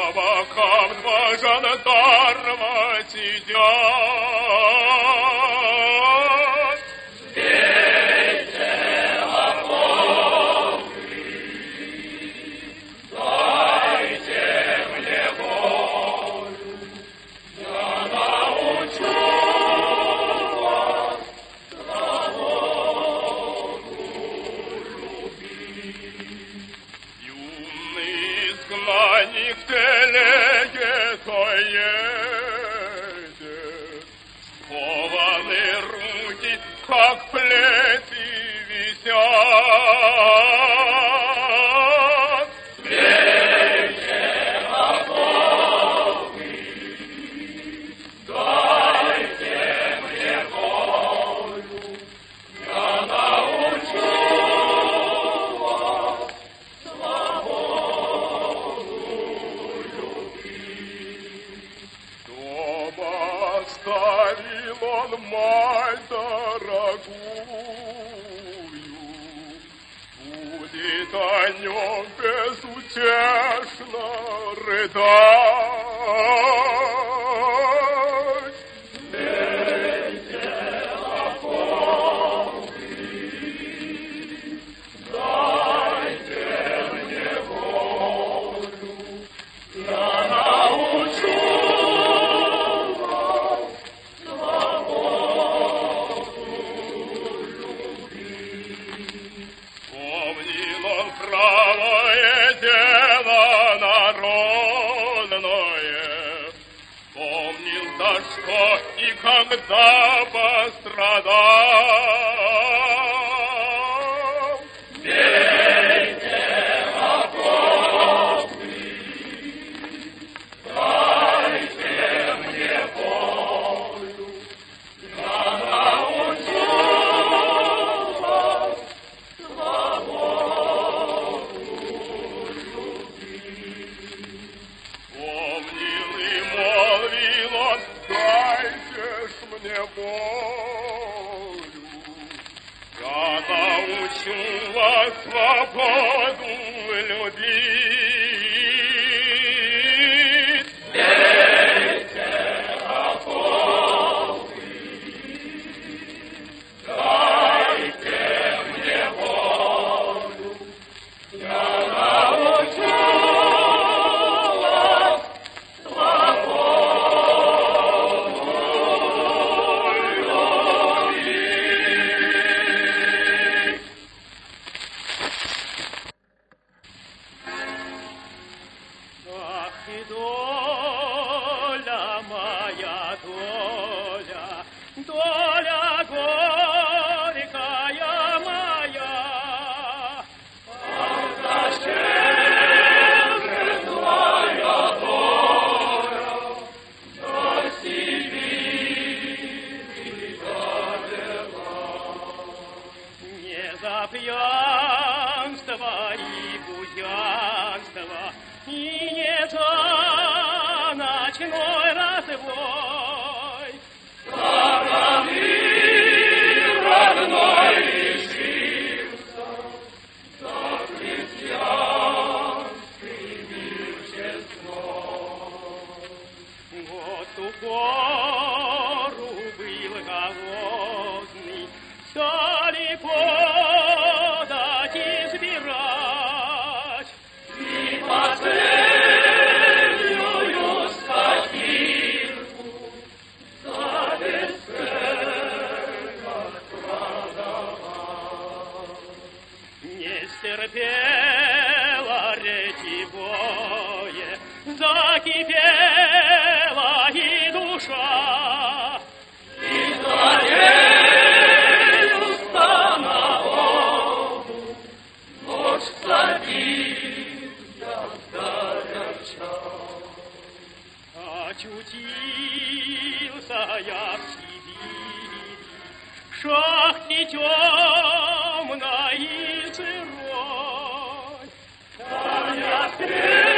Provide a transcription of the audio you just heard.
бокам два жандарма сидят. Сбейте оковы, дайте мне волю, я научу вас свободу любить. Юный изгнанник в телеге то едет, скованы руки, как плети висят. Сбейте оковы, дайте мне волю, я научу вас свободу любить. Дома оставил он мать дорогую, будет о нем безутешно рыдать. Сбейте оковы, дайте мне волю, я научу вас свободу любить. Помнил он правое дело народное, помнил, за что и когда пострадал. Сбейте оковы, дайте мне волю, я научу вас свободу любить. Помнил и молвил он, дайте ж мне волю, я научу вас свободу любить. Сбейте оковы, дайте мне волю, я научу вас свободу любить. Ах, и доля моя, доля, доля горькая моя. Зачем же твоя доля до Сибири довела? Не за пьянство и буянство, и не за ночной разбой. Стороны родной лишился, за крестьянский мир честной. Вот ту пору был голодный, стали подать избирать. И последнюю скотинку за бесценок продавать. Не стерпела ретивое, закипела и душа. И злодею станову ночь садит я сгоряча. Очутился я в Сибири, в шахте темной и сырой. Там я встретил